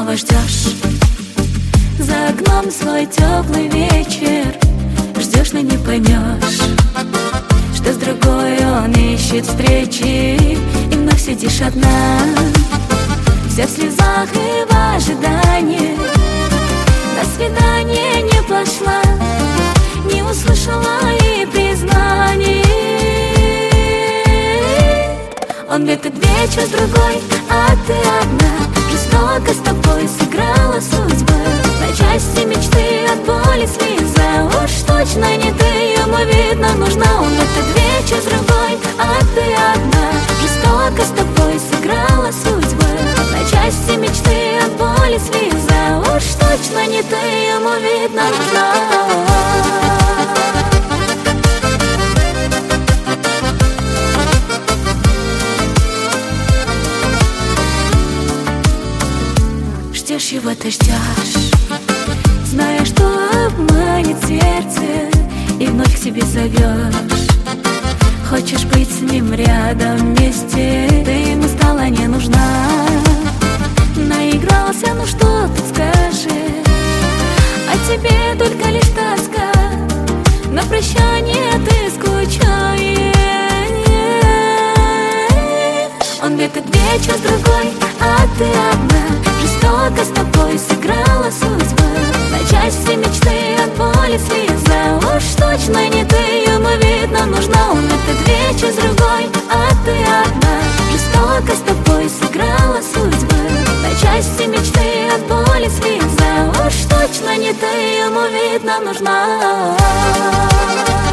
снова ждешь. За окном свой теплый вечер, ждешь, но не поймешь, что с другой он ищет встречи, и вновь сидишь одна, вся в слезах и в ожидании. На свидание не пошла, не услышала и признаний. Он в этот вечер с другой, а ты одна. Жестоко с тобой сыграла судьба. На части мечты от боли слеза. Уж точно не ты, ему видно нужна. Он в этот вечер с другой, а ты одна. Жестоко с тобой сыграла судьба. На части мечты от боли слеза. Уж точно не ты, ему видно нужна. Ждешь его, ты ждешь, зная, что обманет сердце, и вновь к себе зовешь. Хочешь быть с ним рядом вместе, ты ему стала не нужна. Наигрался, ну что тут скажешь, а тебе только лишь тоска. На прощание ты скучаешь. Он в этот вечер с другой, а ты одна. Жестоко с тобой сыграла судьба. На части мечты от боли слеза. Уж точно не ты, ему видно нужна. Он этот вечер с другой, а ты одна. Жестоко с тобой сыграла судьба. На части мечты от боли слеза. Уж точно не ты, ему видно нужна.